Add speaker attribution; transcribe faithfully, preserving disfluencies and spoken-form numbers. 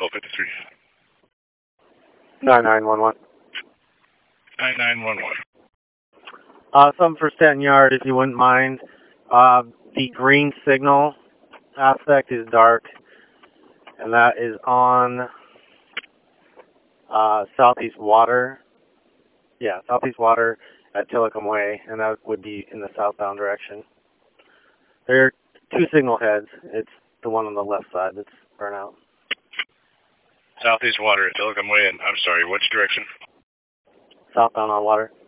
Speaker 1: Gulf fifty-three.
Speaker 2: nine nine one one.
Speaker 1: nine nine one one.
Speaker 2: Uh, something for Stanton Yard, if you wouldn't mind. Uh, the green signal aspect is dark, and that is on uh, Southeast Water. Yeah, Southeast Water at Tillicum Way, and that would be in the southbound direction. There are two signal heads. It's the one on the left side that's burnt out.
Speaker 1: Southeast Water at Tillicum Way, and I'm sorry, which direction?
Speaker 2: Southbound on Water.